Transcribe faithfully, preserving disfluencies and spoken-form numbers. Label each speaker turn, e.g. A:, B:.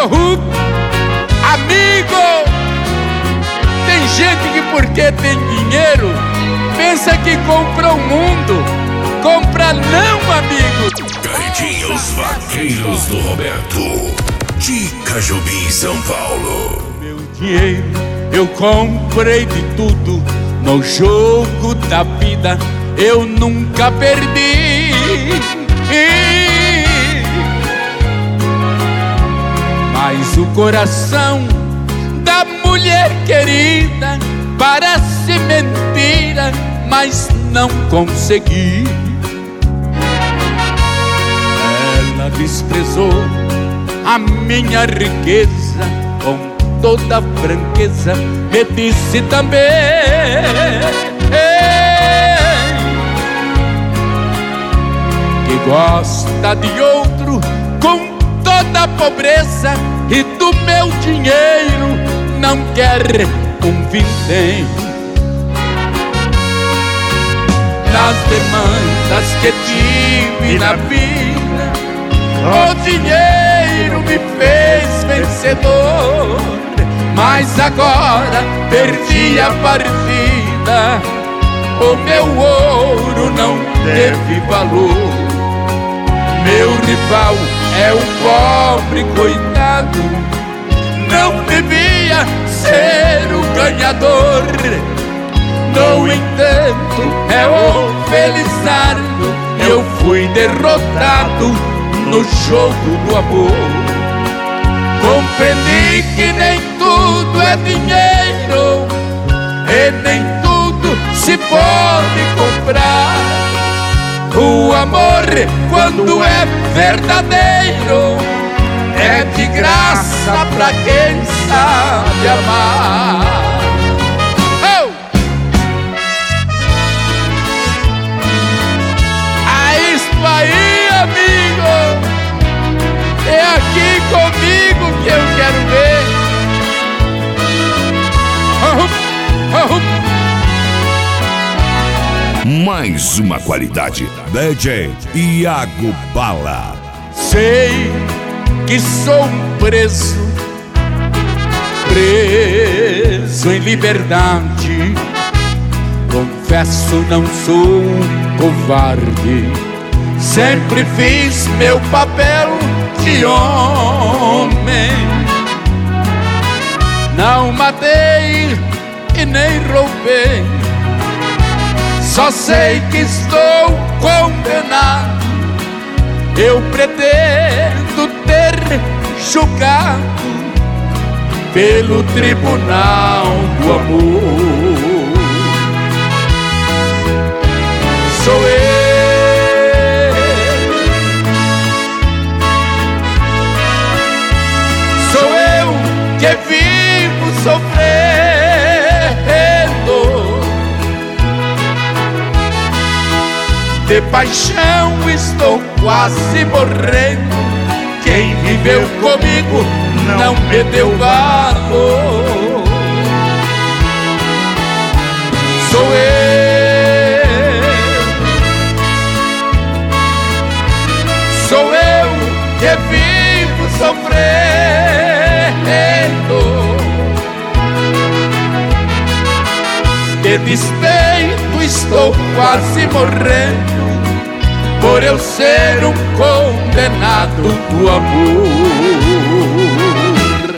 A: Oh, amigo, tem gente que porque tem dinheiro pensa que compra o mundo. Compra não, amigo.
B: Caetinhos Vaqueiros do Roberto, de Cajubi, São Paulo.
A: Meu dinheiro eu comprei de tudo. No jogo da vida eu nunca perdi. Mas o coração da mulher querida parece mentira, mas não consegui. Ela desprezou a minha riqueza, com toda franqueza me disse também que gosta de outro com toda a pobreza, e do meu dinheiro não quer um vintém. Nas demandas que tive na vida, o dinheiro me fez vencedor. Mas agora perdi a partida, o meu ouro não teve valor. Meu rival é um pobre coitado, não devia ser o ganhador. No entanto, é o Felizardo, eu fui derrotado no jogo do amor. Compreendi que nem tudo é dinheiro e nem tudo se pode comprar. O amor, quando é verdadeiro, é de graça pra quem sabe amar. Oh! É isso aí, amigo! É aqui comigo que eu quero ver. Oh, oh.
B: Mais uma qualidade, D J Iago Bala.
A: Sei que sou um preso, preso em liberdade. Confesso, não sou um covarde, sempre fiz meu papel de homem. Não matei e nem roubei, só sei que estou condenado. Eu pretendo ter julgado pelo tribunal do amor. Sou eu, sou eu que vivo sofrendo. De paixão estou quase morrendo. Quem viveu comigo não me deu valor. Sou eu, sou eu que vivo sofrendo. De despeito estou quase morrendo, por eu ser um condenado do amor.